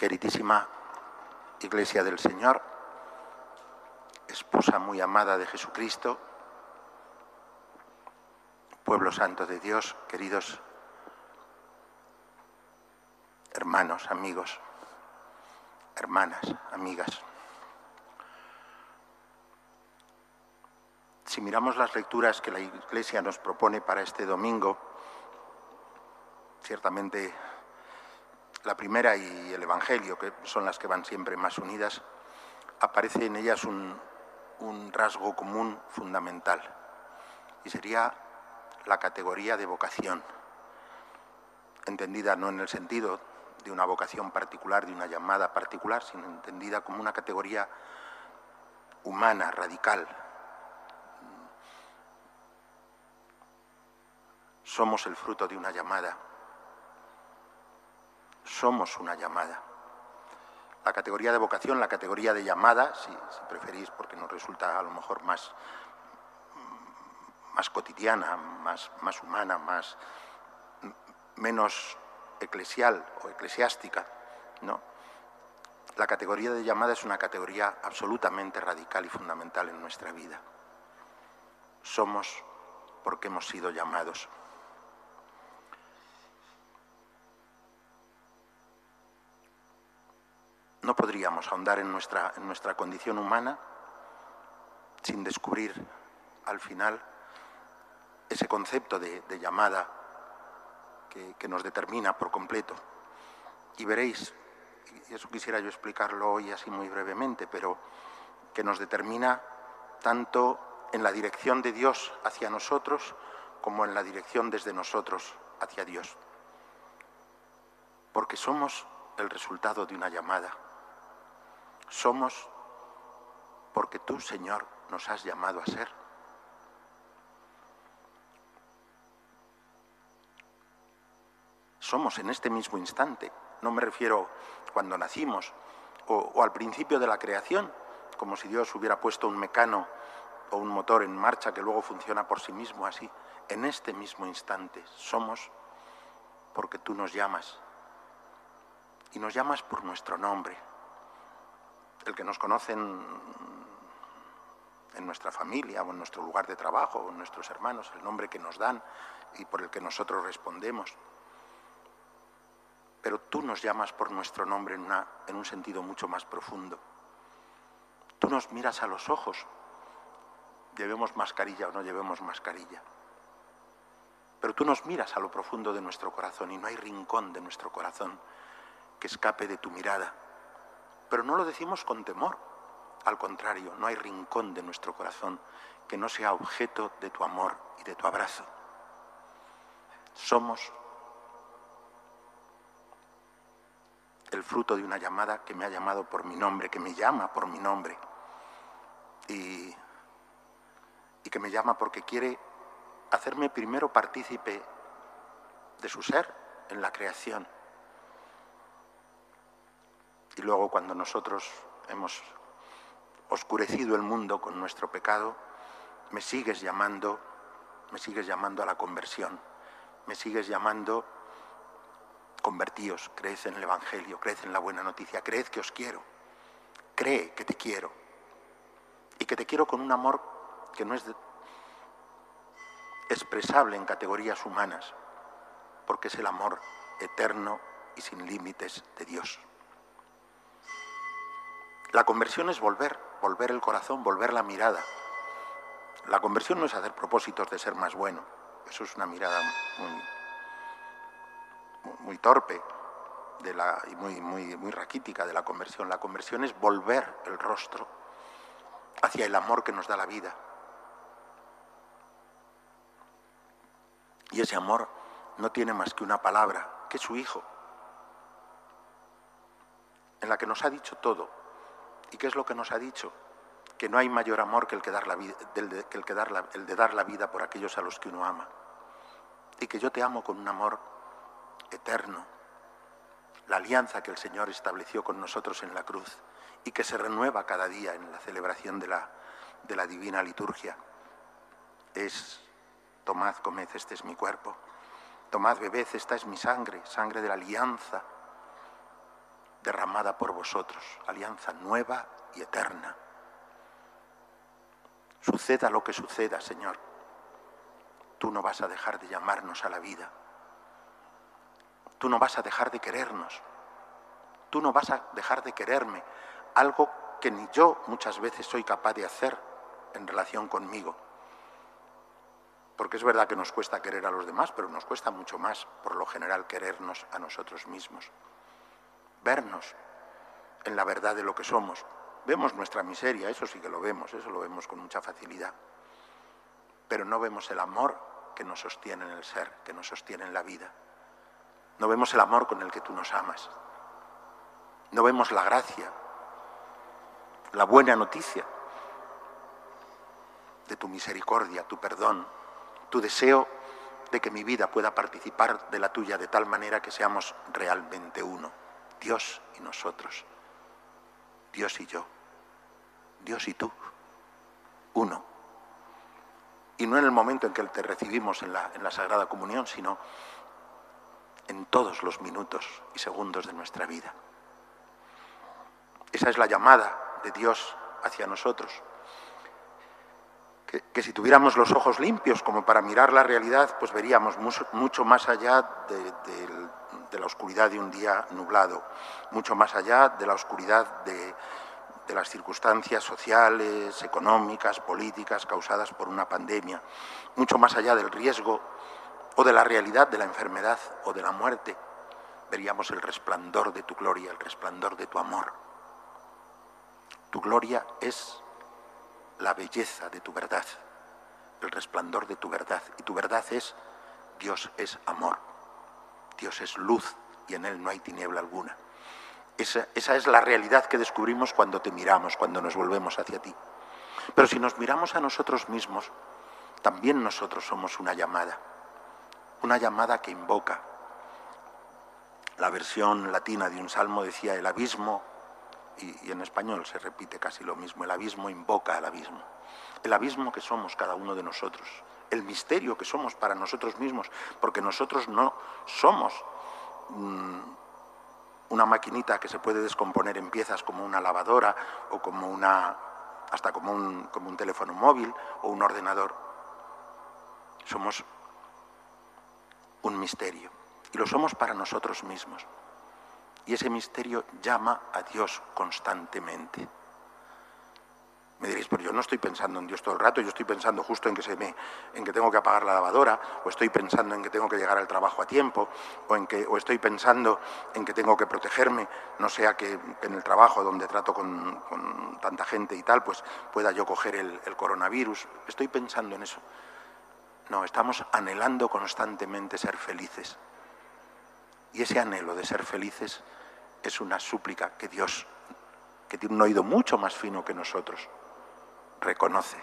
Queridísima Iglesia del Señor, esposa muy amada de Jesucristo, pueblo santo de Dios, queridos hermanos, amigos, hermanas, amigas. Si miramos las lecturas que la Iglesia nos propone para este domingo, ciertamente la primera y el Evangelio, que son las que van siempre más unidas, aparece en ellas un rasgo común fundamental, y sería la categoría de vocación, entendida no en el sentido de una vocación particular, de una llamada particular, sino entendida como una categoría humana, radical. Somos el fruto de una llamada. Somos una llamada. La categoría de vocación, la categoría de llamada, si preferís, porque nos resulta a lo mejor más cotidiana, más humana, menos eclesial o eclesiástica, ¿no? La categoría de llamada es una categoría absolutamente radical y fundamental en nuestra vida. Somos porque hemos sido llamados. No podríamos ahondar en nuestra condición humana sin descubrir al final ese concepto de llamada que nos determina por completo. Y veréis, y eso quisiera yo explicarlo hoy así muy brevemente, pero que nos determina tanto en la dirección de Dios hacia nosotros como en la dirección desde nosotros hacia Dios. Porque somos el resultado de una llamada. Somos porque tú, Señor, nos has llamado a ser. Somos en este mismo instante. No me refiero cuando nacimos o al principio de la creación, como si Dios hubiera puesto un mecano o un motor en marcha que luego funciona por sí mismo así. En este mismo instante somos porque tú nos llamas. Y nos llamas por nuestro nombre. El que nos conocen en nuestra familia o en nuestro lugar de trabajo o en nuestros hermanos, el nombre que nos dan y por el que nosotros respondemos. Pero tú nos llamas por nuestro nombre en un sentido mucho más profundo. Tú nos miras a los ojos, llevemos mascarilla o no llevemos mascarilla. Pero tú nos miras a lo profundo de nuestro corazón y no hay rincón de nuestro corazón que escape de tu mirada. Pero no lo decimos con temor, al contrario, no hay rincón de nuestro corazón que no sea objeto de tu amor y de tu abrazo. Somos el fruto de una llamada que me ha llamado por mi nombre, que me llama por mi nombre y que me llama porque quiere hacerme primero partícipe de su ser en la creación. Y luego cuando nosotros hemos oscurecido el mundo con nuestro pecado, me sigues llamando a la conversión, me sigues llamando, convertíos, creed en el Evangelio, creed en la buena noticia, creed que os quiero, cree que te quiero, y que te quiero con un amor que no es expresable en categorías humanas, porque es el amor eterno y sin límites de Dios. La conversión es volver el corazón, volver la mirada. La conversión no es hacer propósitos de ser más bueno. Eso es una mirada muy torpe y muy raquítica de la conversión. La conversión es volver el rostro hacia el amor que nos da la vida. Y ese amor no tiene más que una palabra, que es su Hijo, en la que nos ha dicho todo. ¿Y qué es lo que nos ha dicho? Que no hay mayor amor que el de dar la vida por aquellos a los que uno ama. Y que yo te amo con un amor eterno. La alianza que el Señor estableció con nosotros en la cruz y que se renueva cada día en la celebración de la divina liturgia. Es: tomad, comed, este es mi cuerpo. Tomad, bebed, esta es mi sangre, sangre de la alianza. derramada por vosotros, alianza nueva y eterna. Suceda lo que suceda, Señor, tú no vas a dejar de llamarnos a la vida. Tú no vas a dejar de querernos. Tú no vas a dejar de quererme, algo que ni yo muchas veces soy capaz de hacer en relación conmigo. Porque es verdad que nos cuesta querer a los demás, pero nos cuesta mucho más, por lo general, querernos a nosotros mismos. Vernos en la verdad de lo que somos. Vemos nuestra miseria, eso sí que lo vemos, eso lo vemos con mucha facilidad. Pero no vemos el amor que nos sostiene en el ser, que nos sostiene en la vida. No vemos el amor con el que tú nos amas. No vemos la gracia, la buena noticia de tu misericordia, tu perdón, tu deseo de que mi vida pueda participar de la tuya de tal manera que seamos realmente uno, Dios y nosotros, Dios y yo, Dios y tú, uno. Y no en el momento en que te recibimos en la Sagrada Comunión, sino en todos los minutos y segundos de nuestra vida. Esa es la llamada de Dios hacia nosotros. Que si tuviéramos los ojos limpios como para mirar la realidad, pues veríamos mucho más allá de la oscuridad de un día nublado, mucho más allá de la oscuridad de las circunstancias sociales, económicas, políticas causadas por una pandemia, mucho más allá del riesgo o de la realidad de la enfermedad o de la muerte, veríamos el resplandor de tu gloria, el resplandor de tu amor. Tu gloria es la belleza de tu verdad, el resplandor de tu verdad. Y tu verdad es, Dios es amor, Dios es luz y en Él no hay tiniebla alguna. Esa es la realidad que descubrimos cuando te miramos, cuando nos volvemos hacia ti. Pero si nos miramos a nosotros mismos, también nosotros somos una llamada que invoca. La versión latina de un salmo decía el abismo, y en español se repite casi lo mismo, el abismo invoca al abismo. El abismo que somos cada uno de nosotros, el misterio que somos para nosotros mismos, porque nosotros no somos una maquinita que se puede descomponer en piezas como una lavadora o como un teléfono móvil o un ordenador. Somos un misterio y lo somos para nosotros mismos. Y ese misterio llama a Dios constantemente. Me diréis, pero yo no estoy pensando en Dios todo el rato, yo estoy pensando justo en que tengo que apagar la lavadora, o estoy pensando en que tengo que llegar al trabajo a tiempo, o estoy pensando en que tengo que protegerme, no sea que en el trabajo donde trato con tanta gente y tal, pues pueda yo coger el coronavirus. Estoy pensando en eso. No, estamos anhelando constantemente ser felices. Y ese anhelo de ser felices es una súplica que Dios, que tiene un oído mucho más fino que nosotros, reconoce.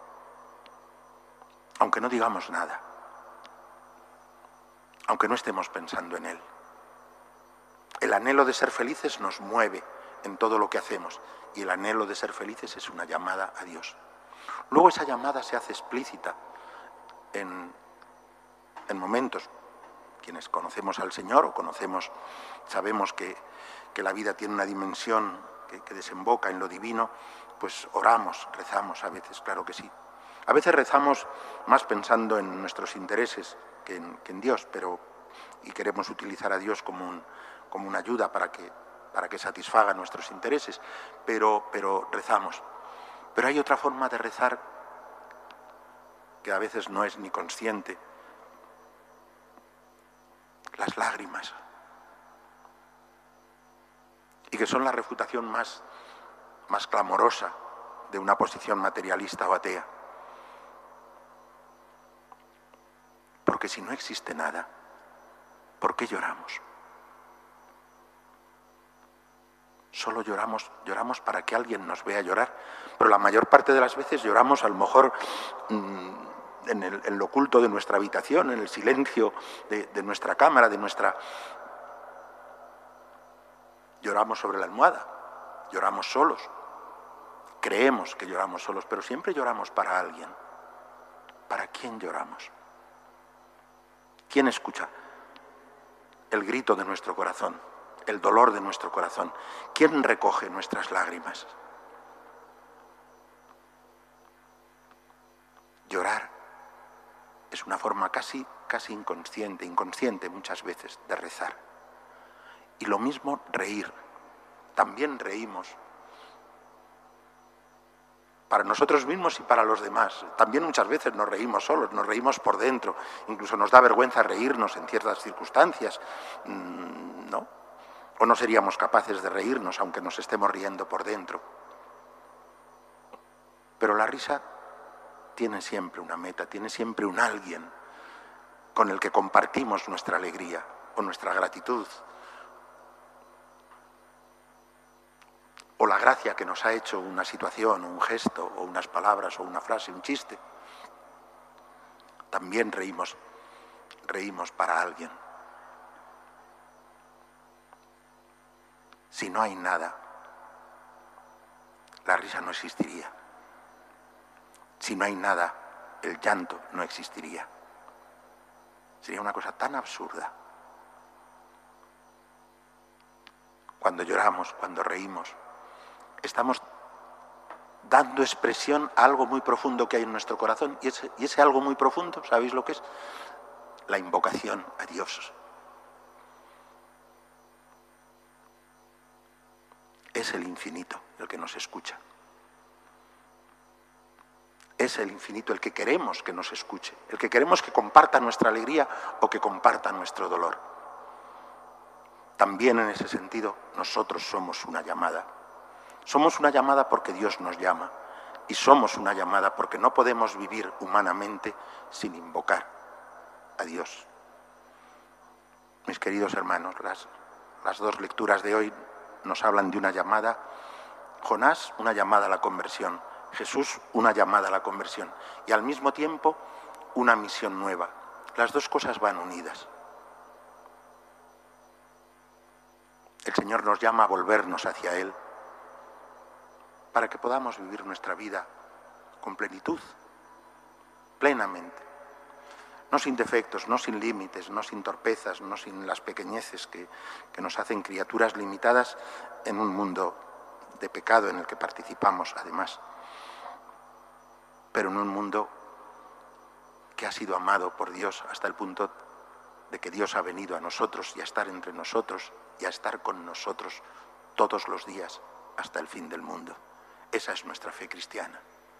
Aunque no digamos nada, aunque no estemos pensando en Él. El anhelo de ser felices nos mueve en todo lo que hacemos y el anhelo de ser felices es una llamada a Dios. Luego esa llamada se hace explícita en momentos. Quienes conocemos al Señor o sabemos que la vida tiene una dimensión que desemboca en lo divino, pues oramos, rezamos a veces, claro que sí. A veces rezamos más pensando en nuestros intereses que en Dios, y queremos utilizar a Dios como una ayuda para que satisfaga nuestros intereses, pero rezamos. Pero hay otra forma de rezar que a veces no es ni consciente. Las lágrimas, y que son la refutación más clamorosa de una posición materialista o atea. Porque si no existe nada, ¿por qué lloramos? Solo lloramos para que alguien nos vea llorar, pero la mayor parte de las veces lloramos a lo mejor en lo oculto de nuestra habitación, en el silencio de nuestra cámara, Lloramos sobre la almohada, lloramos solos, creemos que lloramos solos, pero siempre lloramos para alguien. ¿Para quién lloramos? ¿Quién escucha el grito de nuestro corazón, el dolor de nuestro corazón? ¿Quién recoge nuestras lágrimas? Llorar es una forma casi inconsciente muchas veces de rezar. Y lo mismo reír. También reímos para nosotros mismos y para los demás. También muchas veces nos reímos solos, nos reímos por dentro. Incluso nos da vergüenza reírnos en ciertas circunstancias, ¿no? O no seríamos capaces de reírnos aunque nos estemos riendo por dentro. Pero la risa tiene siempre una meta, tiene siempre un alguien con el que compartimos nuestra alegría o nuestra gratitud o la gracia que nos ha hecho una situación, o un gesto, o unas palabras, o una frase, un chiste. También reímos para alguien. Si no hay nada, la risa no existiría. Si no hay nada, el llanto no existiría. Sería una cosa tan absurda. Cuando lloramos, cuando reímos, estamos dando expresión a algo muy profundo que hay en nuestro corazón. Y ese algo muy profundo, ¿sabéis lo que es? La invocación a Dios. Es el infinito el que nos escucha. Es el infinito el que queremos que nos escuche, el que queremos que comparta nuestra alegría o que comparta nuestro dolor. También en ese sentido nosotros somos una llamada. Somos una llamada porque Dios nos llama y somos una llamada porque no podemos vivir humanamente sin invocar a Dios. Mis queridos hermanos, las dos lecturas de hoy nos hablan de una llamada. Jonás, una llamada a la conversión. Jesús, una llamada a la conversión. Y al mismo tiempo, una misión nueva. Las dos cosas van unidas. El Señor nos llama a volvernos hacia Él para que podamos vivir nuestra vida con plenitud, plenamente. No sin defectos, no sin límites, no sin torpezas, no sin las pequeñeces que nos hacen criaturas limitadas en un mundo de pecado en el que participamos, además. Pero en un mundo que ha sido amado por Dios hasta el punto de que Dios ha venido a nosotros y a estar entre nosotros y a estar con nosotros todos los días hasta el fin del mundo. Esa es nuestra fe cristiana.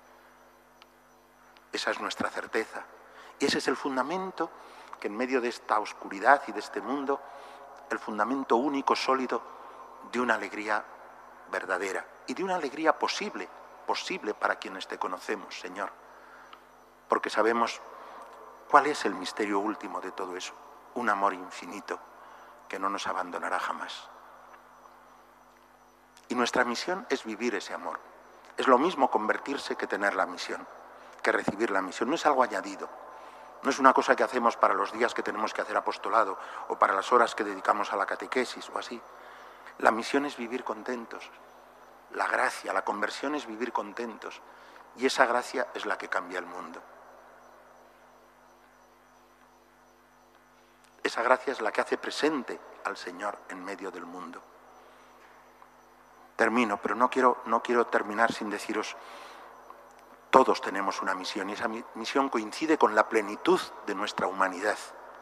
Esa es nuestra certeza. Y ese es el fundamento que en medio de esta oscuridad y de este mundo, el fundamento único, sólido, de una alegría verdadera y de una alegría posible para quienes te conocemos, Señor. Porque sabemos cuál es el misterio último de todo eso. Un amor infinito que no nos abandonará jamás. Y nuestra misión es vivir ese amor. Es lo mismo convertirse que tener la misión, que recibir la misión. No es algo añadido. No es una cosa que hacemos para los días que tenemos que hacer apostolado o para las horas que dedicamos a la catequesis o así. La misión es vivir contentos. La gracia, la conversión es vivir contentos. Y esa gracia es la que cambia el mundo. Esa gracia es la que hace presente al Señor en medio del mundo. Termino, pero no quiero terminar sin deciros, todos tenemos una misión y esa misión coincide con la plenitud de nuestra humanidad.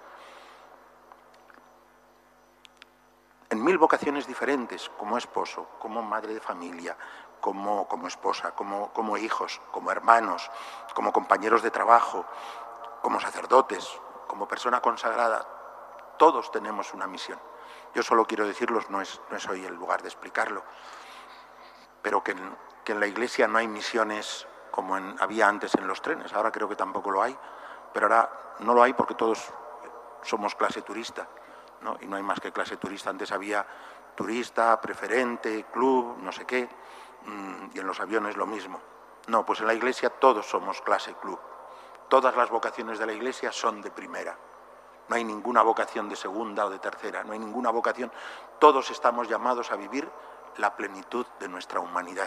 En 1000 vocaciones diferentes, como esposo, como madre de familia, como esposa, como hijos, como hermanos, como compañeros de trabajo, como sacerdotes, como persona consagrada, todos tenemos una misión. Yo solo quiero decirlos, no es hoy el lugar de explicarlo, pero que en la Iglesia no hay misiones como había antes en los trenes. Ahora creo que tampoco lo hay, pero ahora no lo hay porque todos somos clase turista, ¿no? Y no hay más que clase turista. Antes había turista, preferente, club, no sé qué, y en los aviones lo mismo. No, pues en la Iglesia todos somos clase club. Todas las vocaciones de la Iglesia son de primera. No hay ninguna vocación de segunda o de tercera, no hay ninguna vocación. Todos estamos llamados a vivir la plenitud de nuestra humanidad.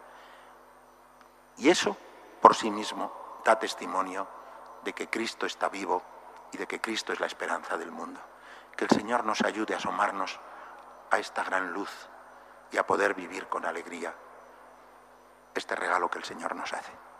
Y eso, por sí mismo, da testimonio de que Cristo está vivo y de que Cristo es la esperanza del mundo. Que el Señor nos ayude a asomarnos a esta gran luz y a poder vivir con alegría este regalo que el Señor nos hace.